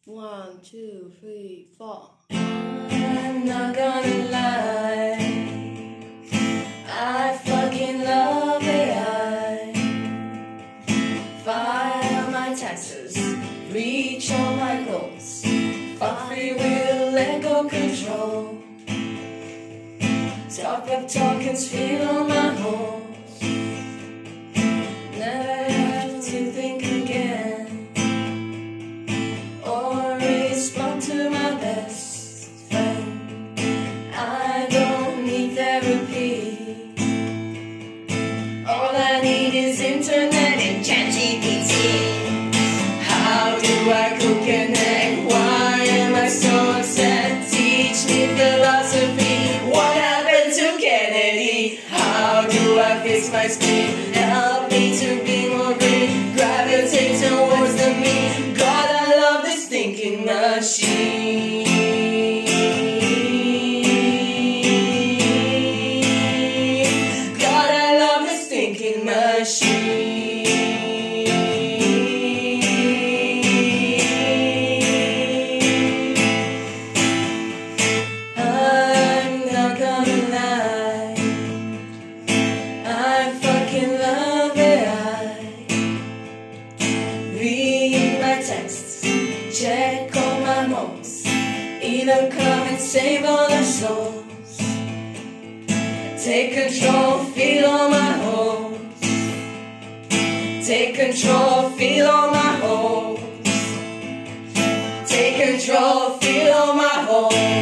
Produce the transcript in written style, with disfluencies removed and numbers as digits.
One, two, three, four. I'm not gonna lie, I fucking love AI. File my taxes, reach all my goals, fuck free will, let go control. Talk up tokens, feel on my holes. Never have to think again or respond to my best friend. I don't need therapy. All I need is internet and ChatGPT. How do I cook an egg? Why am I so upset? Teach me philosophy. What happened to Kennedy? How do I fix my speed? Help me to be more green. Gravitate towards the mean. God, I love this thinking machine. God, I love this thinking machine. I'm not gonna lie, I fucking love AI. Read my texts, check all my modes, either come and save all our souls. Take control, feel all my holes. Take control, feel all my holes. Take control, feel all my holes.